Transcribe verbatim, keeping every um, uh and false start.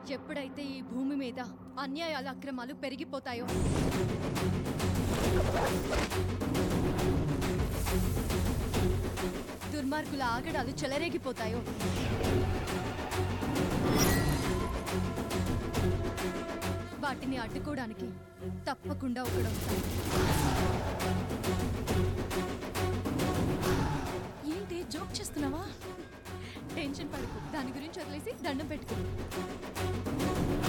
ఎప్పుడైతే ఈ భూమి మీద అన్యాయాల అక్రమాలు పెరిగిపోతాయో, దుర్మార్గుల ఆగడాలు చెలరేగిపోతాయో, వాటిని అడ్డుకోవడానికి తప్పకుండా ఒకడొస్తాడు. ఏంటి జోక్ చేస్తున్నావా? టెన్షన్ పడుకు, దాని గురించి వదిలేసి దండం పెట్టుకో.